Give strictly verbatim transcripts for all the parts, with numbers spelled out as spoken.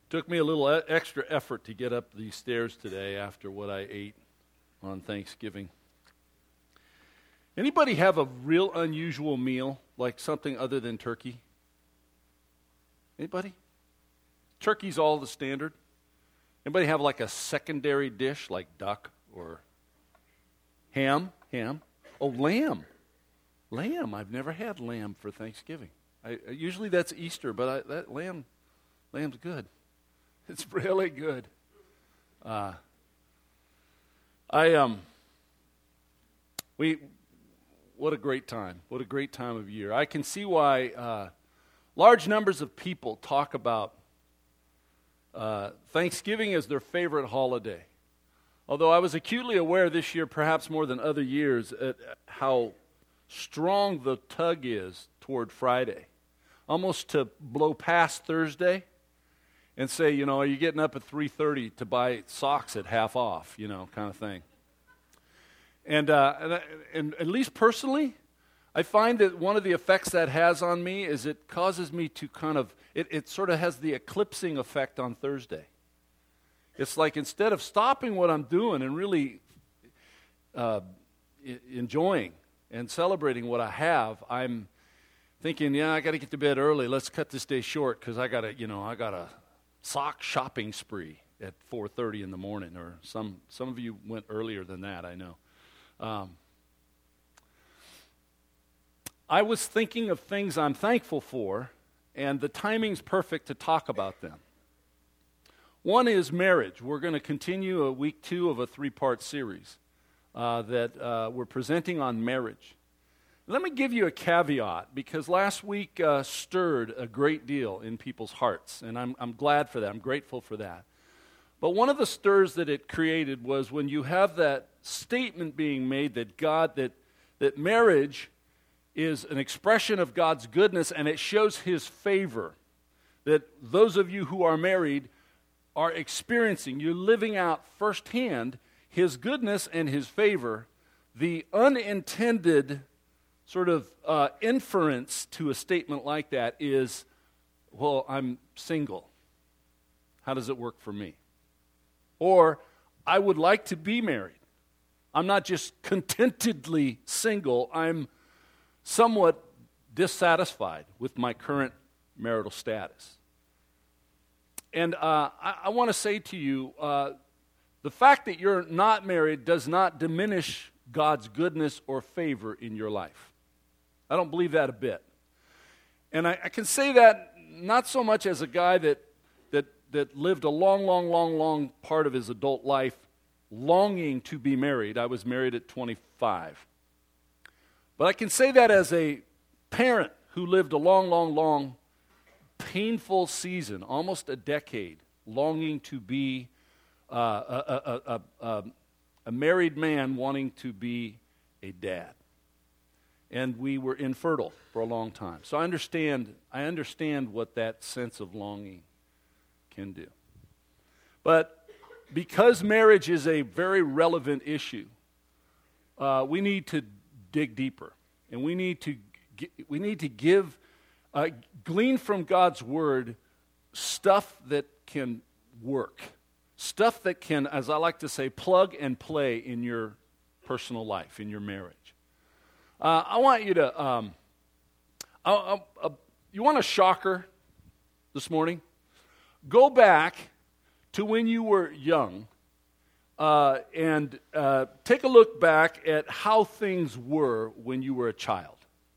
Took me a little e- extra effort to get up these stairs today after what I ate on Thanksgiving. Anybody have a real unusual meal, like something other than turkey? Anybody? Turkey's all the standard. Anybody have like a secondary dish, like duck or ham? Ham. Oh, lamb. Lamb. I've never had lamb for Thanksgiving. I, usually that's Easter, but I, that lamb, lamb's good. It's really good. Uh, I um. We, what a great time! What a great time of year. I can see why uh, large numbers of people talk about uh, Thanksgiving as their favorite holiday. Although I was acutely aware this year, perhaps more than other years, at how strong the tug is toward Friday, almost to blow past Thursday. And say, you know, are you getting up at three thirty to buy socks at half off, you know, kind of thing. And, uh, and, I, and at least personally, I find that one of the effects that has on me is it causes me to kind of, it, it sort of has the eclipsing effect on Thursday. It's like instead of stopping what I'm doing and really uh, I- enjoying and celebrating what I have, I'm thinking, yeah, I got to get to bed early. Let's cut this day short because I got to, you know, I got to sock shopping spree at four thirty in the morning, or some some of you went earlier than that, I know. Um, I was thinking of things I'm thankful for, and the timing's perfect to talk about them. One is marriage. We're going to continue a week two of a three-part series uh, that uh, we're presenting on marriage. Let me give you a caveat, because last week uh, stirred a great deal in people's hearts, and I'm, I'm glad for that. I'm grateful for that. But one of the stirs that it created was when you have that statement being made that God, that, that marriage is an expression of God's goodness and it shows His favor, that those of you who are married are experiencing, you're living out firsthand His goodness and His favor. The unintended sort of uh, inference to a statement like that is, well, I'm single. How does it work for me? Or, I would like to be married. I'm not just contentedly single. I'm somewhat dissatisfied with my current marital status. And uh, I, I want to say to you, uh, the fact that you're not married does not diminish God's goodness or favor in your life. I don't believe that a bit. And I, I can say that not so much as a guy that, that, that lived a long, long, long, long part of his adult life longing to be married. I was married at twenty-five. But I can say that as a parent who lived a long, long, long, painful season, almost a decade, longing to be uh, a, a, a, a, a married man wanting to be a dad. And we were infertile for a long time. So I understand, I understand what that sense of longing can do. But because marriage is a very relevant issue, uh, we need to dig deeper, and we need to we need to give, uh, glean from God's word stuff that can work, stuff that can, as I like to say, plug and play in your personal life, in your marriage. Uh, I want you to, um, uh, uh, uh, you want a shocker this morning? Go back to when you were young uh, and uh, take a look back at how things were when you were a child.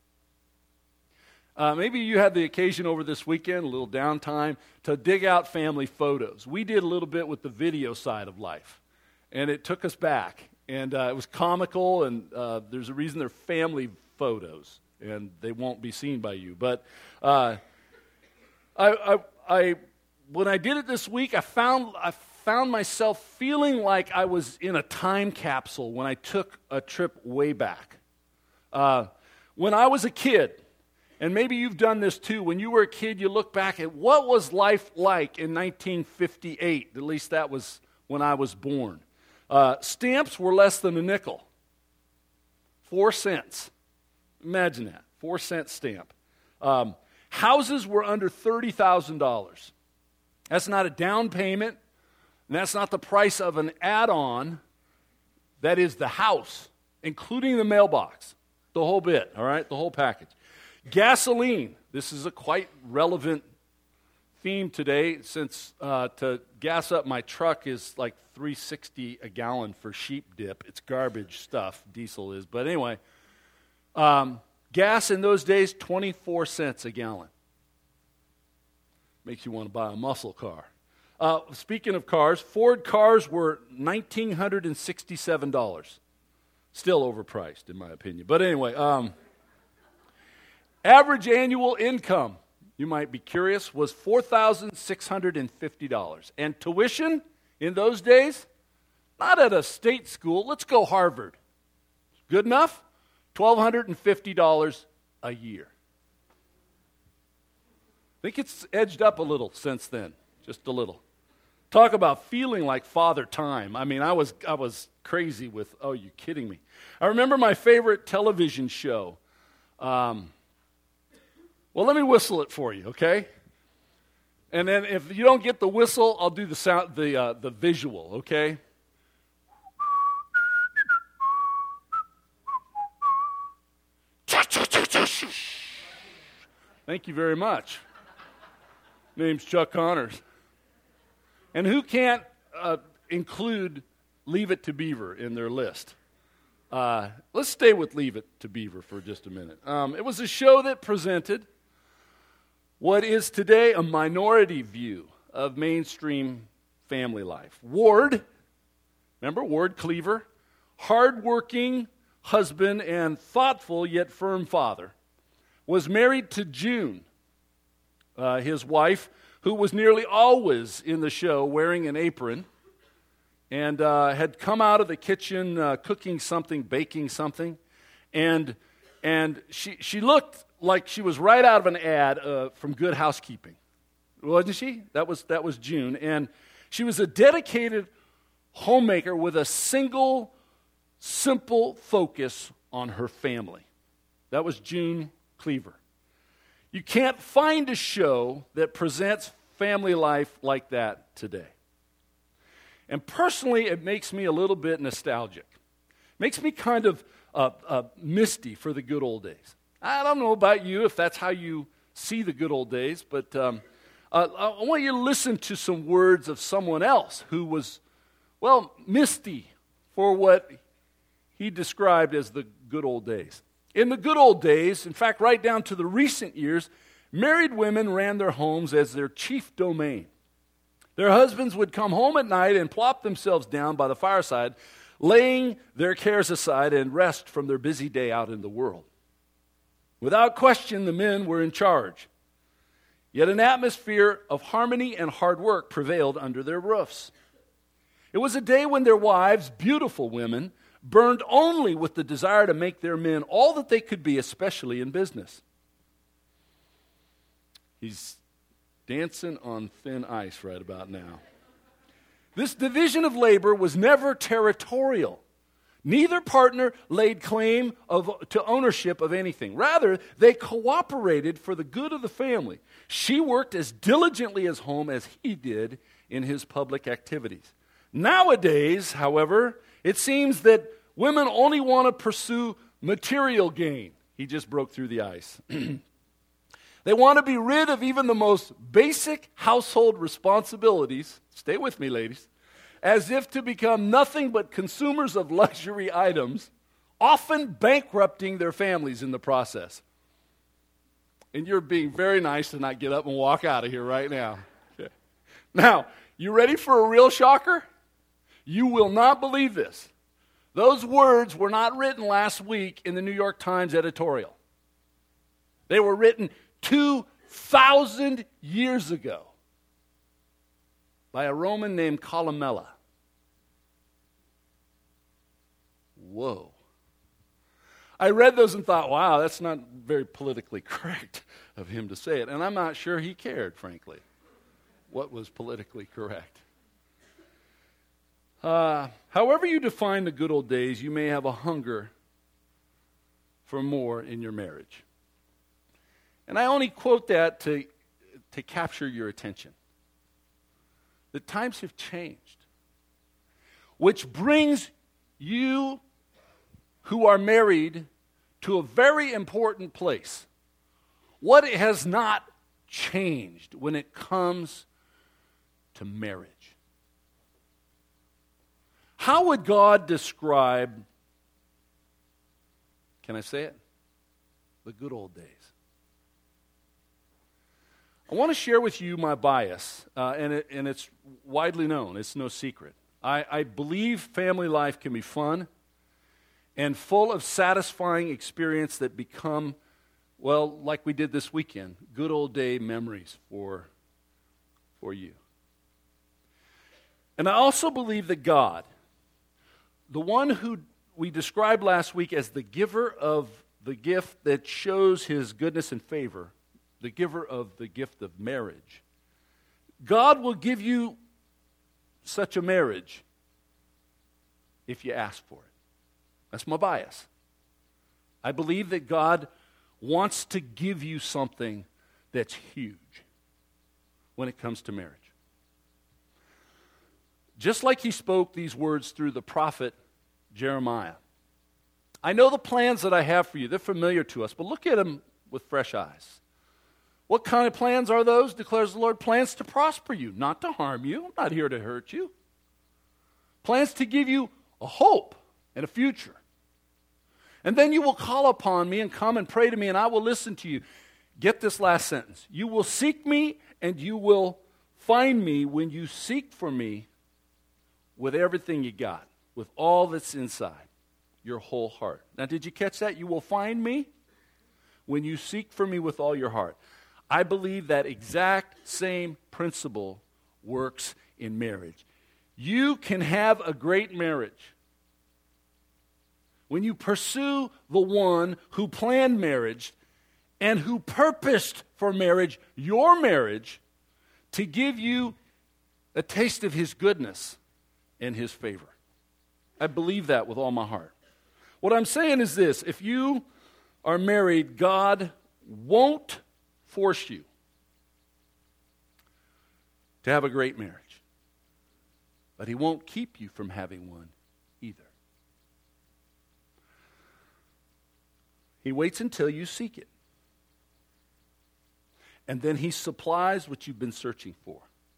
Uh, maybe you had the occasion over this weekend, a little downtime, to dig out family photos. We did a little bit with the video side of life, and it took us back. And uh, it was comical, and uh, there's a reason they're family photos, and they won't be seen by you. But uh, I, I, I, when I did it this week, I found I found myself feeling like I was in a time capsule when I took a trip way back. Uh, when I was a kid, and maybe you've done this too, when you were a kid, you look back at what was life like in nineteen fifty-eight. At least that was when I was born. Uh, stamps were less than a nickel. Four cents. Imagine that. Four cent stamp. Um, houses were under thirty thousand dollars. That's not a down payment, and that's not the price of an add-on. That is the house, including the mailbox, the whole bit, all right, the whole package. Gasoline, this is a quite relevant theme today, since uh, to gas up my truck is like three dollars and sixty cents a gallon for sheep dip. It's garbage stuff, diesel is. But anyway, um, gas in those days, twenty-four cents a gallon. Makes you want to buy a muscle car. Uh, speaking of cars, Ford cars were one thousand nine hundred sixty-seven dollars. Still overpriced, in my opinion. But anyway, um, average annual income, you might be curious, was four thousand six hundred fifty dollars. And tuition in those days, not at a state school, let's go Harvard. Good enough? one thousand two hundred fifty dollars a year. I think it's edged up a little since then, just a little. Talk about feeling like Father Time. I mean, I was I was crazy with, oh, you kidding me. I remember my favorite television show. Um, well, let me whistle it for you, okay? And then if you don't get the whistle, I'll do the sound, the uh, the visual, okay? Thank you very much. Name's Chuck Connors. And who can't uh, include Leave It to Beaver in their list? Uh, let's stay with Leave It to Beaver for just a minute. Um, it was a show that presented what is today a minority view of mainstream family life. Ward, remember Ward Cleaver, hardworking husband and thoughtful yet firm father, was married to June, uh, his wife, who was nearly always in the show wearing an apron and uh, had come out of the kitchen uh, cooking something, baking something, and and she she looked like she was right out of an ad uh, from Good Housekeeping, wasn't she? That was that was June, and she was a dedicated homemaker with a single, simple focus on her family. That was June Cleaver. You can't find a show that presents family life like that today. And personally, it makes me a little bit nostalgic. Makes me kind of uh, uh, misty for the good old days. I don't know about you, if that's how you see the good old days, but um, uh, I want you to listen to some words of someone else who was, well, misty for what he described as the good old days. In the good old days, in fact, right down to the recent years, married women ran their homes as their chief domain. Their husbands would come home at night and plop themselves down by the fireside, laying their cares aside and rest from their busy day out in the world. Without question, the men were in charge. Yet an atmosphere of harmony and hard work prevailed under their roofs. It was a day when their wives, beautiful women, burned only with the desire to make their men all that they could be, especially in business. He's dancing on thin ice right about now. This division of labor was never territorial. Neither partner laid claim of, to ownership of anything. Rather, they cooperated for the good of the family. She worked as diligently at home as he did in his public activities. Nowadays, however, it seems that women only want to pursue material gain. He just broke through the ice. They want to be rid of even the most basic household responsibilities, stay with me, ladies, as if to become nothing but consumers of luxury items, often bankrupting their families in the process. And you're being very nice to not get up and walk out of here right now. Now, you ready for a real shocker? You will not believe this. Those words were not written last week in the New York Times editorial. They were written two thousand years ago by a Roman named Columella. Whoa. I read those and thought, wow, that's not very politically correct of him to say it. And I'm not sure he cared, frankly, what was politically correct. Uh, however you define the good old days, you may have a hunger for more in your marriage. And I only quote that to, to capture your attention. that times have changed, which brings you who are married to a very important place. What has not changed when it comes to marriage? How would God describe, can I say it? The good old days. I want to share with you my bias, uh, and, it, and it's widely known. It's no secret. I, I believe family life can be fun and full of satisfying experience that become, well, like we did this weekend, good old day memories for, for you. And I also believe that God, the one who we described last week as the giver of the gift that shows his goodness and favor, the giver of the gift of marriage, God will give you such a marriage if you ask for it. That's my bias. I believe that God wants to give you something that's huge when it comes to marriage. Just like he spoke these words through the prophet Jeremiah. I know the plans that I have for you. They're familiar to us, but look at them with fresh eyes. What kind of plans are those, declares the Lord? Plans to prosper you, not to harm you. I'm not here to hurt you. Plans to give you a hope and a future. And then you will call upon me and come and pray to me, and I will listen to you. Get this last sentence. You will seek me, and you will find me when you seek for me with everything you got, with all that's inside, your whole heart. Now, did you catch that? You will find me when you seek for me with all your heart. I believe that exact same principle works in marriage. You can have a great marriage when you pursue the one who planned marriage and who purposed for marriage, your marriage, to give you a taste of his goodness and his favor. I believe that with all my heart. What I'm saying is this: if you are married, God won't force you to have a great marriage, but he won't keep you from having one either. He waits until you seek it, and then he supplies what you've been searching for.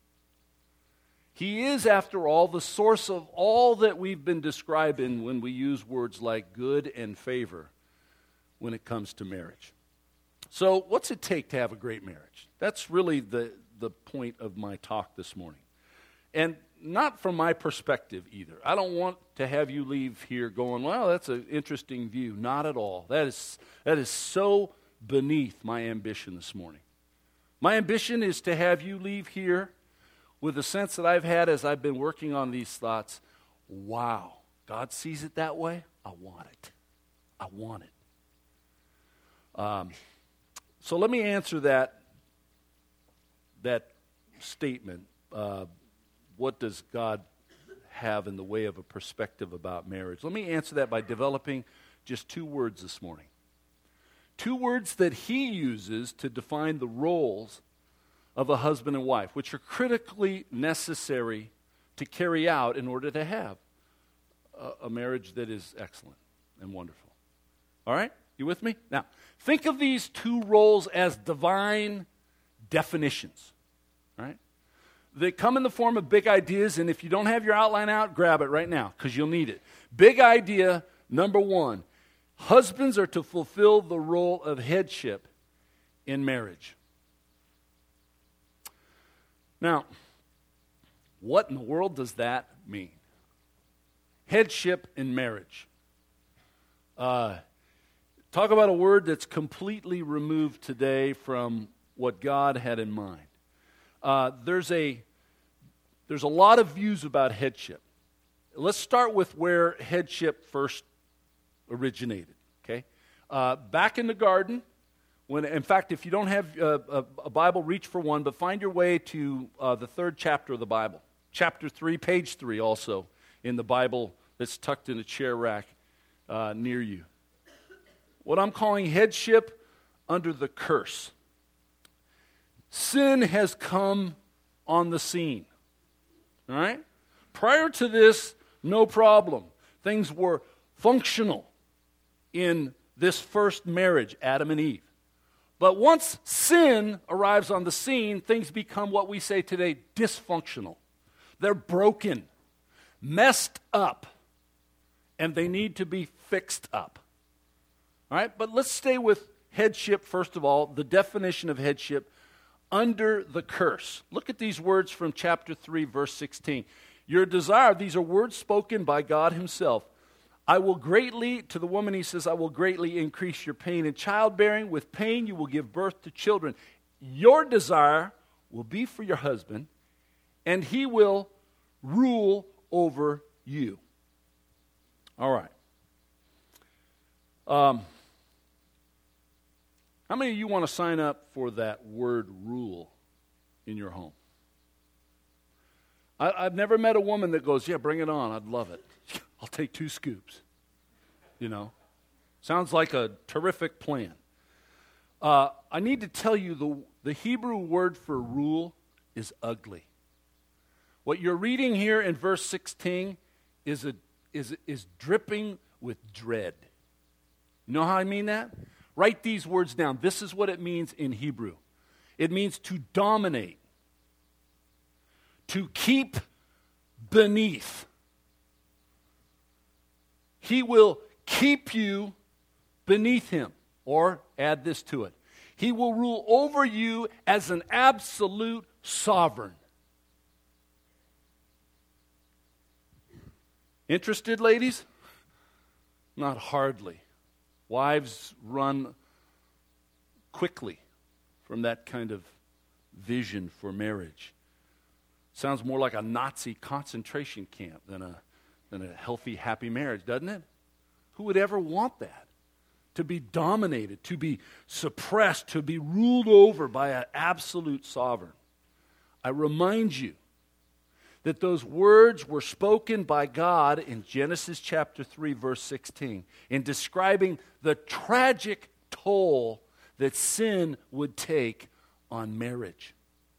He is, after all, the source of all that we've been describing when we use words like good and favor when it comes to marriage. So what's it take to have a great marriage? That's really the, the point of my talk this morning. And not from my perspective either. I don't want to have you leave here going, well, that's an interesting view. Not at all. That is, that is so beneath my ambition this morning. My ambition is to have you leave here with the sense that I've had as I've been working on these thoughts. Wow, God sees it that way? I want it. I want it. Um, so let me answer that, that statement. Uh, what does God have in the way of a perspective about marriage? Let me answer that by developing just two words this morning. Two words that he uses to define the roles of a husband and wife, which are critically necessary to carry out in order to have a, a marriage that is excellent and wonderful. All right? You with me? Now, think of these two roles as divine definitions. All right? They come in the form of big ideas, and if you don't have your outline out, grab it right now, because you'll need it. Big idea number one: husbands are to fulfill the role of headship in marriage. Now, what in the world does that mean? Headship in marriage. Uh, talk about a word that's completely removed today from what God had in mind. Uh, there's a there's a lot of views about headship. Let's start with where headship first originated. Okay, uh, back in the garden. When, in fact, if you don't have uh, a, a Bible, reach for one, but find your way to uh, the third chapter of the Bible. Chapter three, page three also, in the Bible that's tucked in a chair rack uh, near you. What I'm calling headship under the curse. Sin has come on the scene. All right? Prior to this, no problem. Things were functional in this first marriage, Adam and Eve. But once sin arrives on the scene, things become what we say today, dysfunctional. They're broken, messed up, and they need to be fixed up. All right, but let's stay with headship first of all, the definition of headship under the curse. Look at these words from chapter three, verse sixteen. Your desire, these are words spoken by God himself. I will greatly, to the woman he says, I will greatly increase your pain in childbearing. With pain you will give birth to children. Your desire will be for your husband, and he will rule over you. All right. Um, how many of you want to sign up for that word rule in your home? I, I've never met a woman that goes, yeah, bring it on. I'd love it. I'll take two scoops. You know, sounds like a terrific plan. Uh, I need to tell you the, the Hebrew word for rule is ugly. What you're reading here in verse sixteen is, a, is, is dripping with dread. You know how I mean that? Write these words down. This is what it means in Hebrew. It means to dominate, to keep beneath. He will keep you beneath him. Or add this to it. He will rule over you as an absolute sovereign. Interested, ladies? Not hardly. Wives run quickly from that kind of vision for marriage. Sounds more like a Nazi concentration camp than a than a healthy, happy marriage, doesn't it? Who would ever want that? To be dominated, to be suppressed, to be ruled over by an absolute sovereign. I remind you that those words were spoken by God in Genesis chapter three, verse sixteen, in describing the tragic toll that sin would take on marriage.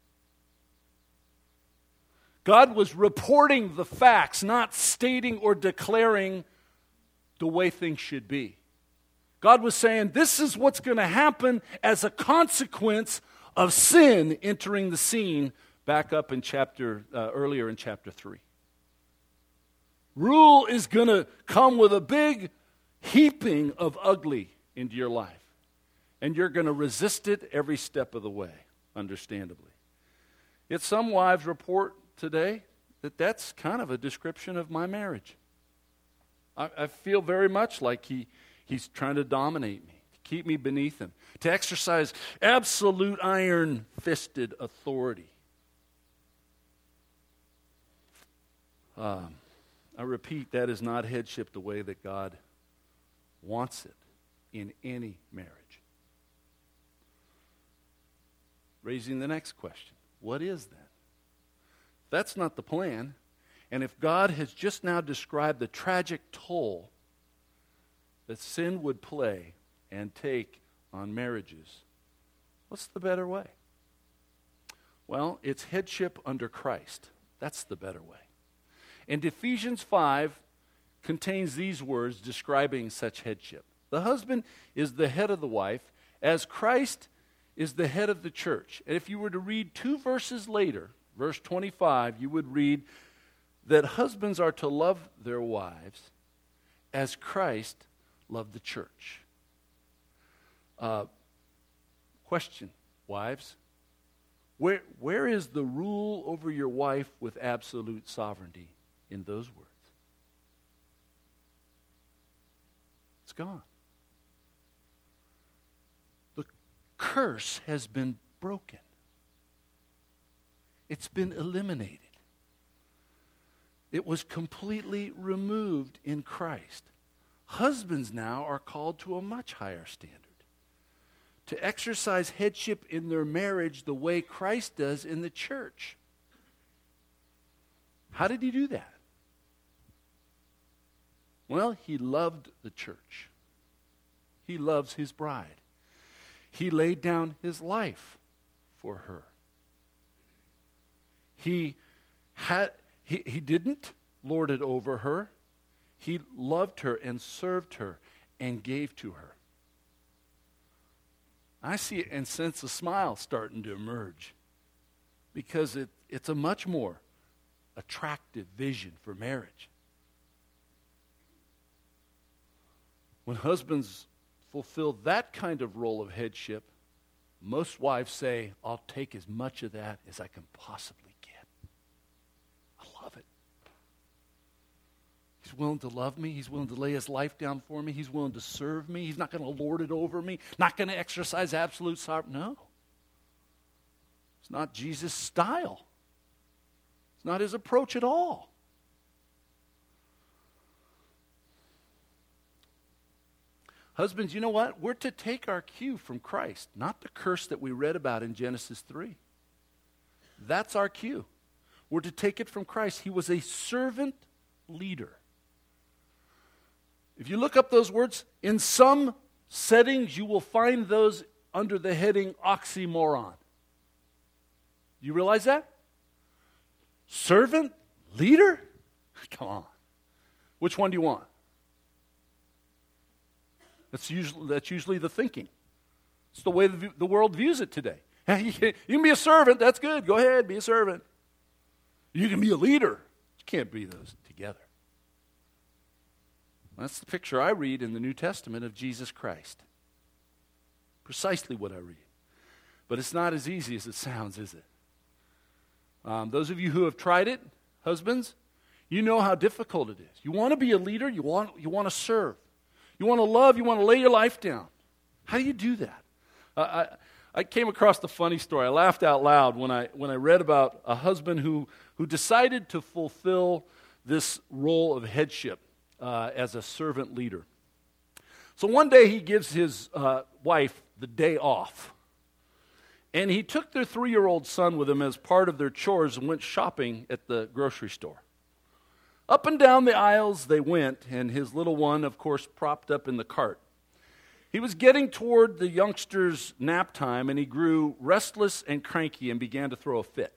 God was reporting the facts, not stating or declaring the way things should be. God was saying, this is what's going to happen as a consequence of sin entering the scene back up in chapter, uh, earlier in chapter three. Rule is going to come with a big heaping of ugly into your life. And you're going to resist it every step of the way, understandably. Yet some wives report today that that's kind of a description of my marriage. I, I feel very much like he, he's trying to dominate me, to keep me beneath him, to exercise absolute iron-fisted authority. Um, I repeat, that is not headship the way that God wants it in any marriage. Raising the next question, what is that? That's not the plan. And if God has just now described the tragic toll that sin would play and take on marriages, what's the better way? Well, it's headship under Christ. That's the better way. And Ephesians five contains these words describing such headship. The husband is the head of the wife, as Christ is the head of the church. And if you were to read two verses later, verse twenty-five, you would read that husbands are to love their wives as Christ loved the church. Uh, question, wives, where, where is the rule over your wife with absolute sovereignty in those words? It's gone. The curse has been broken. It's been eliminated. It was completely removed in Christ. Husbands now are called to a much higher standard, to exercise headship in their marriage the way Christ does in the church. How did he do that? Well, he loved the church. He loves his bride. He laid down his life for her. He had, He, he didn't lord it over her. He loved her and served her and gave to her. I see it and sense a smile starting to emerge because it, it's a much more attractive vision for marriage. When husbands fulfill that kind of role of headship, most wives say, I'll take as much of that as I can possibly get. I love it. He's willing to love me. He's willing to lay his life down for me. He's willing to serve me. He's not going to lord it over me. Not going to exercise absolute sovereignty. No. It's not Jesus' style. It's not his approach at all. Husbands, you know what? We're to take our cue from Christ, not the curse that we read about in Genesis three. That's our cue. We're to take it from Christ. He was a servant leader. If you look up those words, in some settings you will find those under the heading oxymoron. You realize that? Servant? Leader? Come on. Which one do you want? That's usually, that's usually the thinking. It's the way the, the world views it today. You can, you can be a servant, that's good. Go ahead, be a servant. You can be a leader. You can't be those together. That's the picture I read in the New Testament of Jesus Christ. Precisely what I read. But it's not as easy as it sounds, is it? Um, those of you who have tried it, husbands, you know how difficult it is. You want to be a leader, you want, you want to serve. You want to love, you want to lay your life down. How do you do that? Uh, I, I came across the funny story. I laughed out loud when I when I read about a husband who, who decided to fulfill this role of headship uh, as a servant leader. So one day he gives his uh, wife the day off. And he took their three-year-old son with him as part of their chores and went shopping at the grocery store. Up and down the aisles they went, and his little one, of course, propped up in the cart. He was getting toward the youngster's nap time, and he grew restless and cranky and began to throw a fit.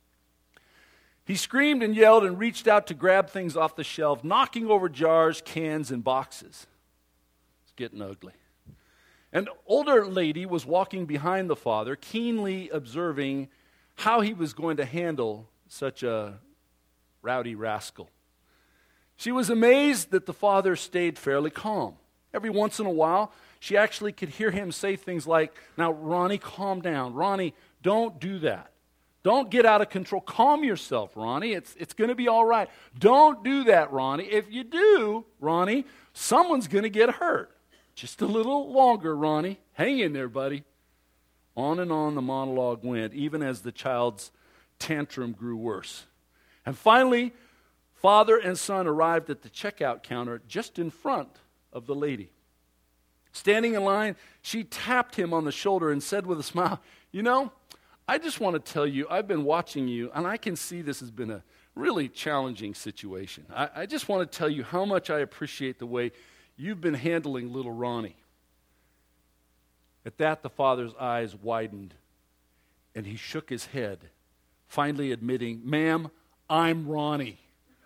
He screamed and yelled and reached out to grab things off the shelf, knocking over jars, cans, and boxes. It's getting ugly. An older lady was walking behind the father, keenly observing how he was going to handle such a rowdy rascal. She was amazed that the father stayed fairly calm. Every once in a while, she actually could hear him say things like, now, Ronnie, calm down. Ronnie, don't do that. Don't get out of control. Calm yourself, Ronnie. It's, it's going to be all right. Don't do that, Ronnie. If you do, Ronnie, someone's going to get hurt. Just a little longer, Ronnie. Hang in there, buddy. On and on the monologue went, even as the child's tantrum grew worse. And finally, father and son arrived at the checkout counter just in front of the lady. Standing in line, she tapped him on the shoulder and said with a smile, you know, I just want to tell you, I've been watching you, and I can see this has been a really challenging situation. I, I just want to tell you how much I appreciate the way you've been handling little Ronnie. At that, the father's eyes widened, and he shook his head, finally admitting, ma'am, I'm Ronnie.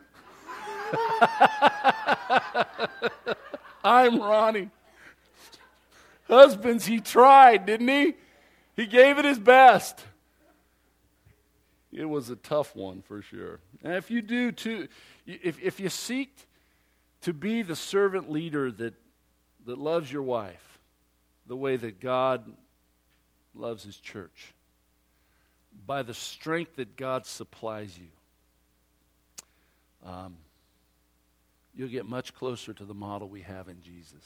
I'm Ronnie. Husbands, he tried, didn't he? He gave it his best. It was a tough one for sure. And if you do too, if, if you seek to be the servant leader that, that loves your wife the way that God loves his church, by the strength that God supplies you, um, you'll get much closer to the model we have in Jesus.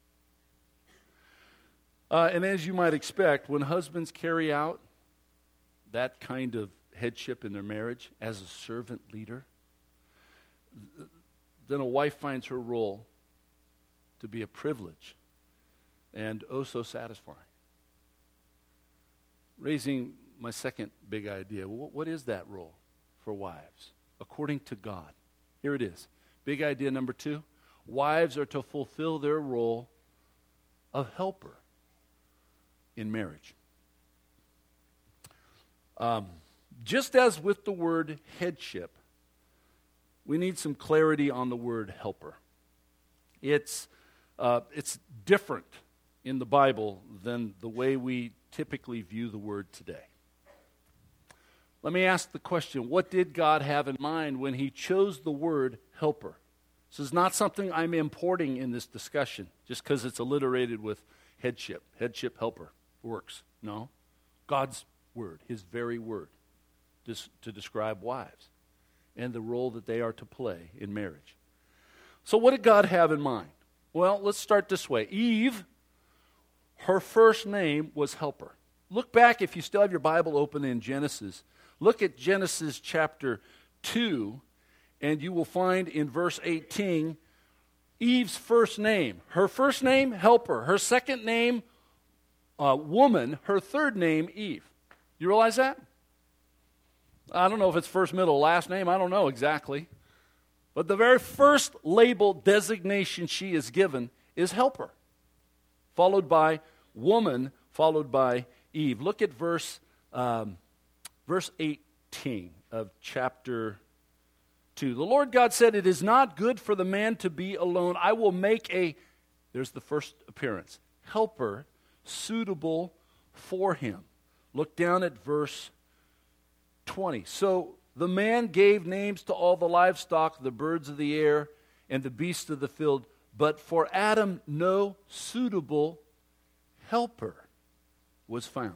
Uh, and as you might expect, when husbands carry out that kind of headship in their marriage as a servant leader, th- then a wife finds her role to be a privilege and oh so satisfying. Raising my second big idea, what, what is that role for wives according to God? Here it is. Big idea number two, wives are to fulfill their role of helper in marriage. Um, just as with the word headship, we need some clarity on the word helper. It's, uh, it's different in the Bible than the way we typically view the word today. Let me ask the question, what did God have in mind when he chose the word helper? This is not something I'm importing in this discussion just because it's alliterated with headship. Headship helper works. No. God's word, his very word, to describe wives and the role that they are to play in marriage. So what did God have in mind? Well, let's start this way. Eve, her first name was helper. Look back, if you still have your Bible open in Genesis, look at Genesis chapter two, and you will find in verse eighteen, Eve's first name. Her first name, helper. Her second name, uh, woman. Her third name, Eve. You realize that? I don't know if it's first, middle, last name. I don't know exactly. But the very first label designation she is given is helper, followed by woman, followed by Eve. Look at verse um, verse eighteen of chapter two. The Lord God said, "It is not good for the man to be alone. I will make a," there's the first appearance, helper suitable for him. Look down at verse twenty. So the man gave names to all the livestock, the birds of the air, and the beasts of the field, but for Adam no suitable helper was found.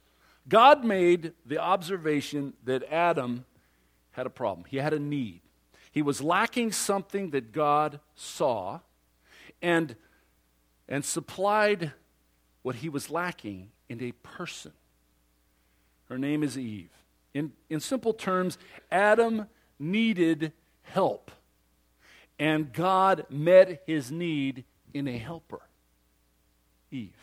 God made the observation that Adam had a problem. He had a need. He was lacking something that God saw and, and supplied what he was lacking in a person. Her name is Eve. In, in simple terms, Adam needed help, and God met his need in a helper, Eve.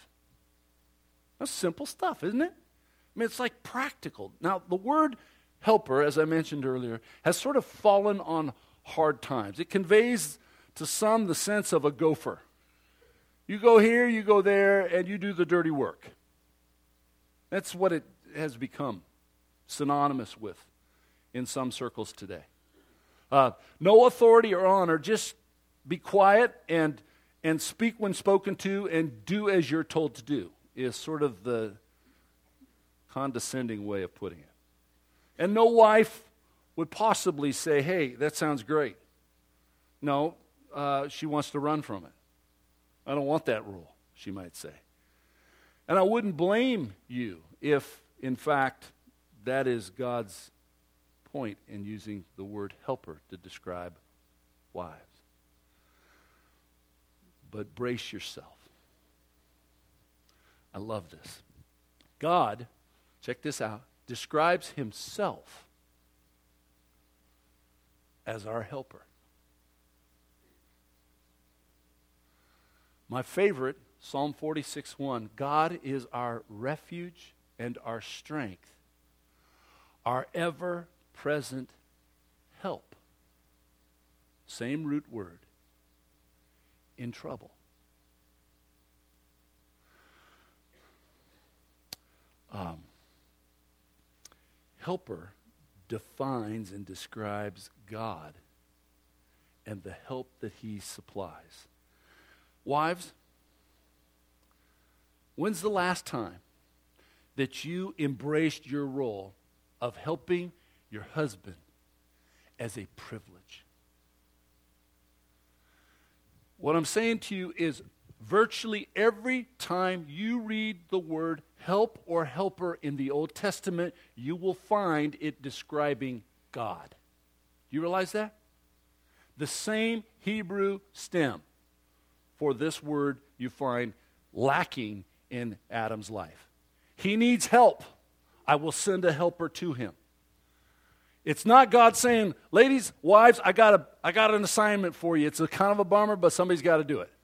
That's simple stuff, isn't it? I mean, it's like practical. Now, the word helper, as I mentioned earlier, has sort of fallen on hard times. It conveys to some the sense of a gopher. You go here, you go there, and you do the dirty work. That's what it has become synonymous with in some circles today. Uh, no authority or honor, just be quiet and and speak when spoken to and do as you're told to do is sort of the condescending way of putting it. And no wife would possibly say, hey, that sounds great. No, uh, she wants to run from it. I don't want that rule, she might say. And I wouldn't blame you if, in fact, that is God's point in using the word helper to describe wives. But brace yourself. I love this. God, check this out, describes himself as our helper. My favorite, Psalm forty-six one, God is our refuge and our strength, our ever-present help. Same root word, in trouble. Um, helper defines and describes God and the help that he supplies. Wives, when's the last time that you embraced your role of helping your husband as a privilege? What I'm saying to you is virtually every time you read the word help or helper in the Old Testament, you will find it describing God. Do you realize that? The same Hebrew stem for this word you find lacking in Adam's life. He needs help. I will send a helper to him. It's not God saying, ladies, wives, I got a, I got an assignment for you. It's a kind of a bummer, but somebody's got to do it.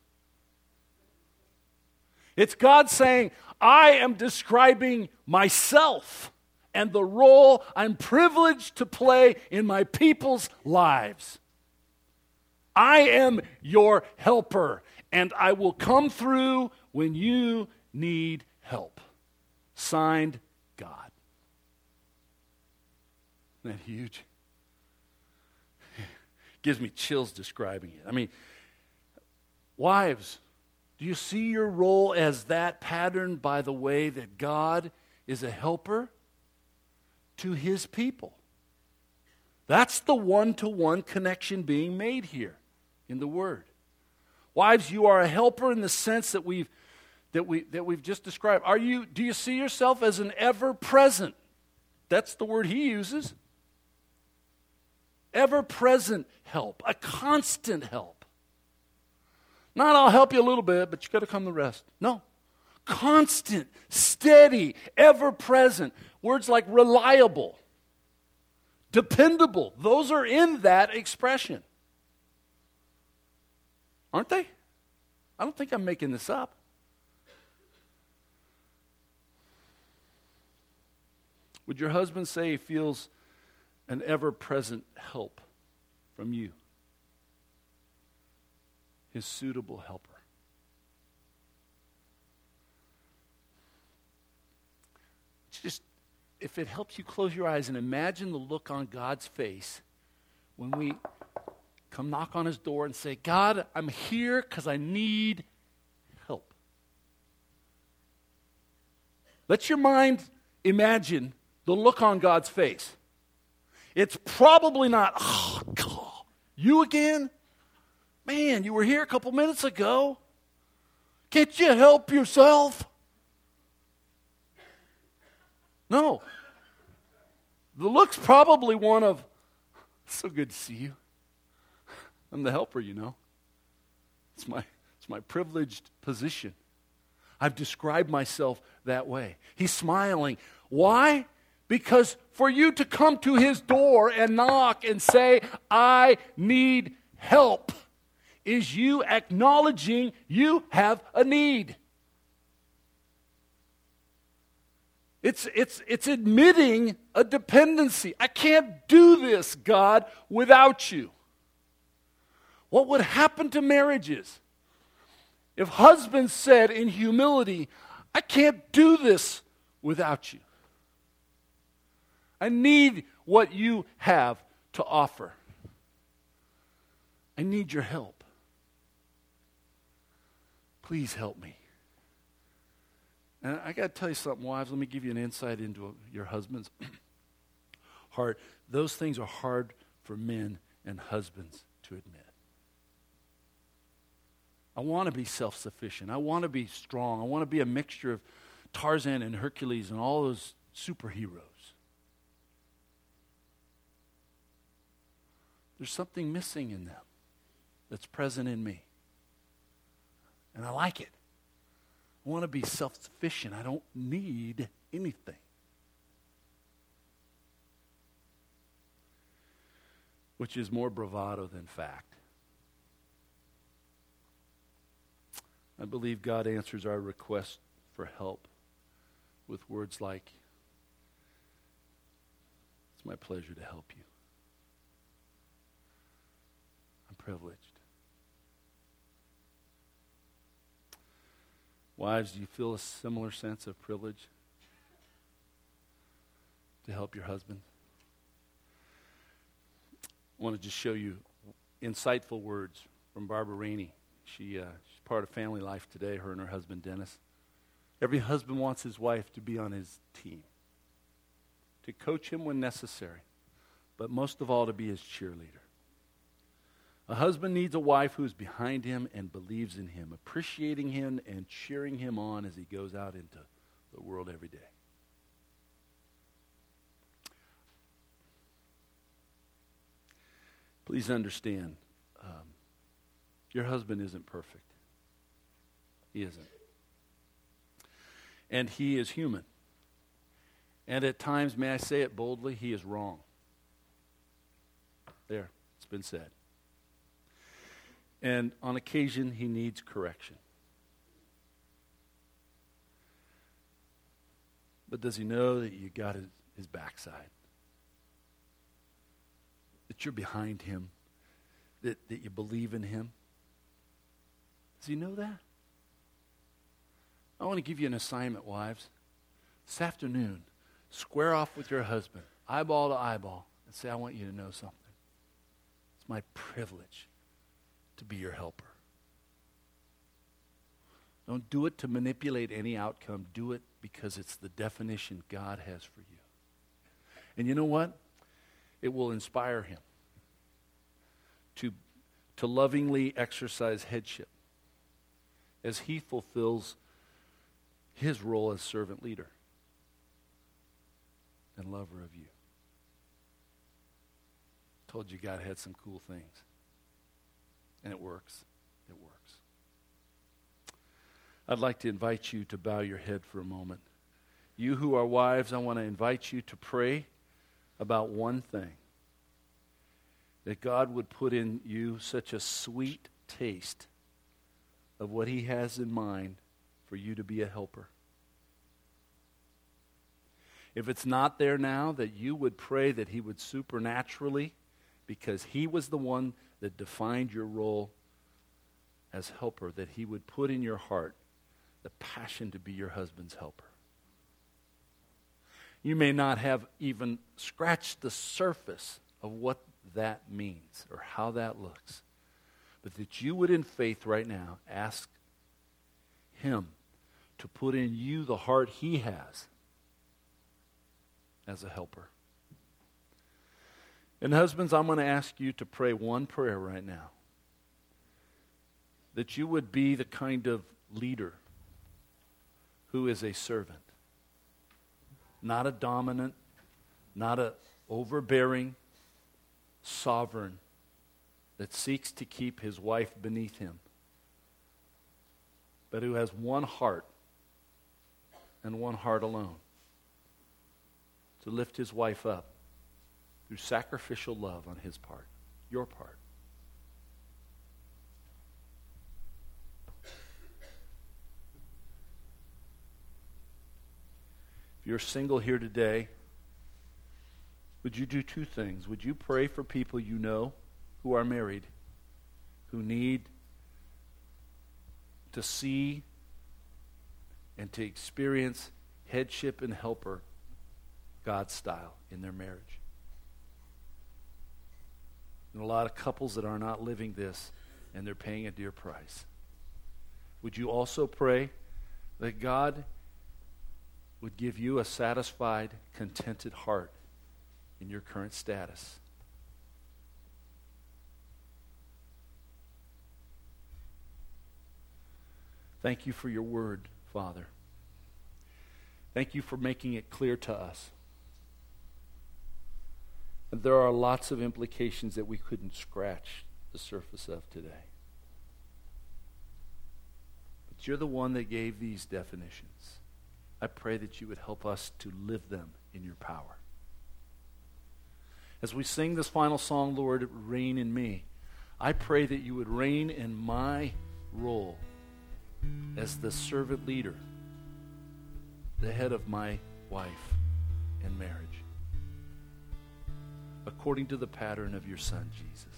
It's God saying, I am describing myself and the role I'm privileged to play in my people's lives. I am your helper, and I will come through when you need help. Signed, God. Isn't that huge? gives me chills describing it. I mean, wives, do you see your role as that patterned by the way that God is a helper to his people? That's the one-to-one connection being made here in the Word. Wives, you are a helper in the sense that we've that we that we've just described. Are you? Do you see yourself as an ever-present? That's the word he uses. Ever-present help, a constant help. Not I'll help you a little bit, but you got to come the rest. No. Constant, steady, ever-present. Words like reliable, dependable. Those are in that expression. Aren't they? I don't think I'm making this up. Would your husband say he feels an ever-present help from you? His suitable helper. Just, if it helps you close your eyes and imagine the look on God's face when we come knock on his door and say, God, I'm here because I need help. Let your mind imagine the look on God's face. It's probably not, oh, God, you again? Man, you were here a couple minutes ago. Can't you help yourself? No. The look's probably one of, so good to see you. I'm the helper, you know. It's my, it's my privileged position. I've described myself that way. He's smiling. Why? Because for you to come to his door and knock and say, I need help, is you acknowledging you have a need. It's, it's, it's admitting a dependency. I can't do this, God, without you. What would happen to marriages if husbands said in humility, I can't do this without you. I need what you have to offer. I need your help. Please help me. And I got to tell you something, wives. Let me give you an insight into your husband's heart. Those things are hard for men and husbands to admit. I want to be self-sufficient. I want to be strong. I want to be a mixture of Tarzan and Hercules and all those superheroes. There's something missing in them that's present in me. And I like it. I want to be self-sufficient. I don't need anything. Which is more bravado than fact. I believe God answers our request for help with words like, it's my pleasure to help you. I'm privileged. Wives, do you feel a similar sense of privilege to help your husband? I want to just show you insightful words from Barbara Rainey. She, uh, she's part of Family Life Today, her and her husband Dennis. Every husband wants his wife to be on his team, to coach him when necessary, but most of all to be his cheerleader. A husband needs a wife who is behind him and believes in him, appreciating him and cheering him on as he goes out into the world every day. Please understand, um, your husband isn't perfect. He isn't. And he is human. And at times, may I say it boldly, he is wrong. There, it's been said. And on occasion, he needs correction. But does he know that you got his, his backside? That you're behind him? That, that you believe in him? Does he know that? I want to give you an assignment, wives. This afternoon, square off with your husband, eyeball to eyeball, and say, I want you to know something. It's my privilege to be your helper. Don't do it to manipulate any outcome. Do it because it's the definition God has for you. And you know what? It will inspire him to, to lovingly exercise headship as he fulfills his role as servant leader and lover of you. Told you God had some cool things. And it works. It works. I'd like to invite you to bow your head for a moment. You who are wives, I want to invite you to pray about one thing. That God would put in you such a sweet taste of what he has in mind for you to be a helper. If it's not there now, that you would pray that he would supernaturally, because he was the one that defined your role as helper, that he would put in your heart the passion to be your husband's helper. You may not have even scratched the surface of what that means or how that looks, but that you would in faith right now ask him to put in you the heart he has as a helper. And husbands, I'm going to ask you to pray one prayer right now. That you would be the kind of leader who is a servant. Not a dominant, not a overbearing, sovereign that seeks to keep his wife beneath him, but who has one heart and one heart alone, to lift his wife up through sacrificial love on his part, your part. If you're single here today, would you do two things? Would you pray for people you know who are married, who need to see and to experience headship and helper God style in their marriage? And a lot of couples that are not living this, and they're paying a dear price. Would you also pray that God would give you a satisfied, contented heart in your current status? Thank you for your word, Father. Thank you for making it clear to us. And there are lots of implications that we couldn't scratch the surface of today. But you're the one that gave these definitions. I pray that you would help us to live them in your power. As we sing this final song, Lord, reign in me, I pray that you would reign in my role as the servant leader, the head of my wife in marriage, according to the pattern of your Son, Jesus.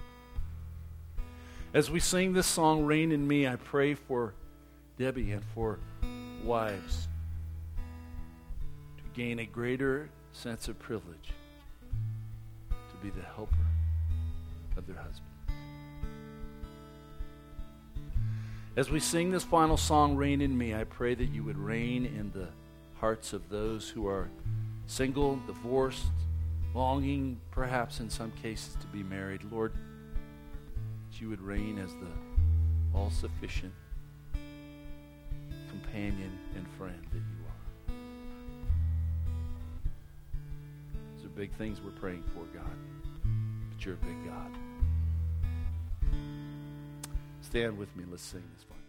As we sing this song, Reign in Me, I pray for Debbie and for wives to gain a greater sense of privilege to be the helper of their husband. As we sing this final song, Reign in Me, I pray that you would reign in the hearts of those who are single, divorced, longing, perhaps in some cases, to be married. Lord, that you would reign as the all-sufficient companion and friend that you are. These are big things we're praying for, God. But you're a big God. Stand with me. Let's sing this one.